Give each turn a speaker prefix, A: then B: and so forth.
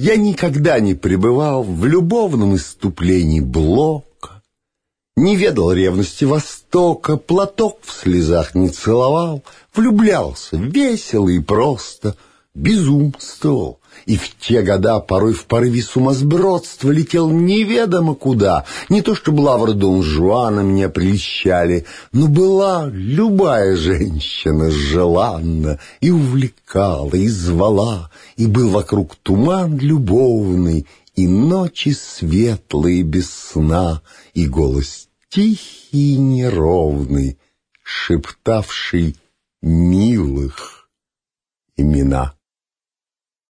A: Я никогда не пребывал в любовном исступлении Блока, не ведал ревности Востока, платок в слезах не целовал, влюблялся весело и просто, безумствовал. И в те года порой в порыве сумасбродства летел неведомо куда. Не то чтобы лавры Дон Жуана меня прельщали, но была любая женщина желанна и увлекала, и звала, и был вокруг туман любовный, и ночи светлые без сна, и голос тихий и неровный, шептавший милых имена.